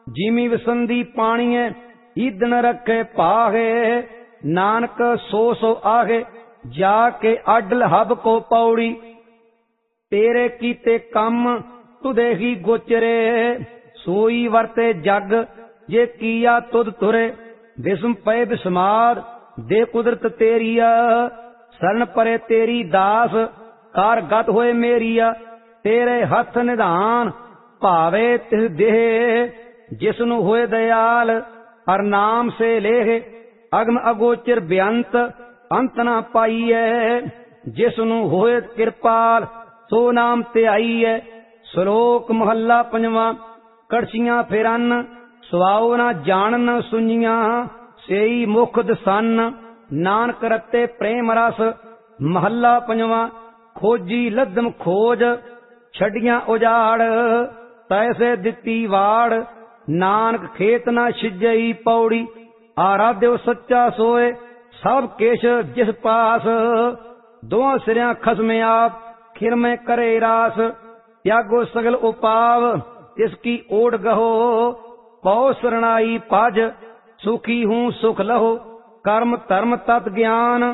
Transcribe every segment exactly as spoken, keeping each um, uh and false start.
Jimmy वसंदी पाणीए Eden रखे पाहे, नानक सो सो आहे जाके अडल हब को पौड़ी। तेरे कीते कम तुदे ही गोचरे, सोई वरते जग जे किया तुद तुरे। विस्म पे विस्माद दे कुदरत तेरिया, शरण परे तेरी दास कार गत होए मेरिया। तेरे हथ निधान भावे तिस देह, जिसनु होए दयाल हर नाम से लेह। अगम अगोचर बेअंत अंत ना पाईए, जिसनु होए कृपाल सो नाम ते आईए। श्लोक महला पंजवा। कड़छियां फेरन सुआओ ना जानन सुनिया, सेई मुख दसन नानक रते प्रेम रस। महला पंजवा। खोजी लदम खोज छड़ियां उजाड़, तैसे दिती वाड़ नानक खेत ना छिजई पौड़ी। आराध्यो सच्चा सोए सब केश जिस पास, दोहां सिरिया खसमे आप खिर में करे रास। त्यागो सगल उपाव तिसकी ओढ़ गहो, पौ शरणाई पाज सुखी हूं सुख लहो। कर्म धर्म तत् ज्ञान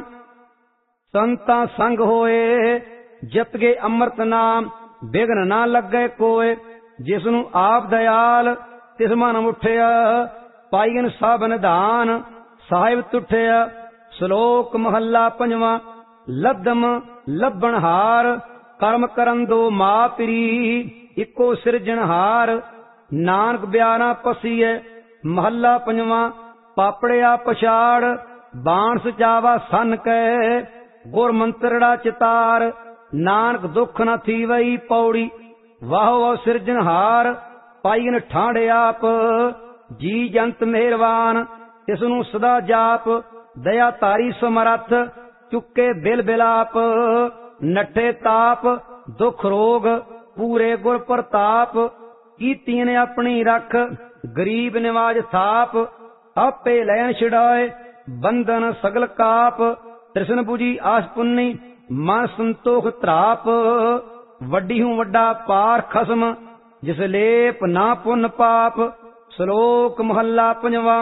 संता संग होए, जपगे अमृत नाम बिघन ना लगे कोय। जिसनु आप दयाल तिस मन उठिया, पाईन सब निधान साहिब तुठिया। श्लोक महला पंजवा। लदम लभन हार कर्म करन दो मातरी, इको सिरजनहार नानक ब्याना पसीए। महला पंजवा। पापड़िया पछाड़ बाण सचावा सन कै, गुर मंत्रड़ा चितार नानक दुख न थी वही पौड़ी। वाह वाह सिरजनहार पाईन ठाणे आप, जी जंत मेहरबान तिसनु सदा जाप। दया तारी समरथ चुके बिल बिलाप, नठे ताप दुख रोग पूरे गुर प्रताप। कीती ने अपनी रख गरीब निवाज थाप, आपे लैन छिड़ाए बंधन सगल काप। तृष्ण बुझी आस पुन्नी मन संतोख त्राप, वड्डी हूं वड्डा पार खसम जिस लेप ना पुन पाप। श्लोक महला पंजवा।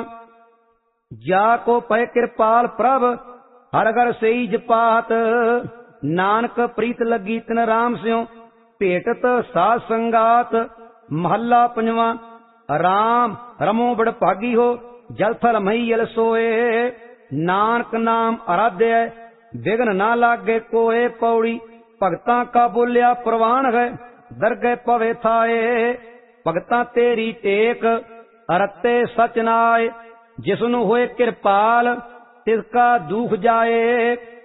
जाको पै कृपाल प्रभ हर घर सेई जपात, नानक प्रीत लगी तिन राम स्यों भेटत साध संगात। महला पंजवा। राम रमो बड़ भागी हो जल थल मही यल सोए, नानक नाम आराध्य विघ्न ना लागे कोए पौड़ी। भगतां का बोलिया प्रवान है दरगह पवे थाए, भगतां तेरी टेक अरते सच नाय। जिसनु होए कृपाल तिसका दुख जाए,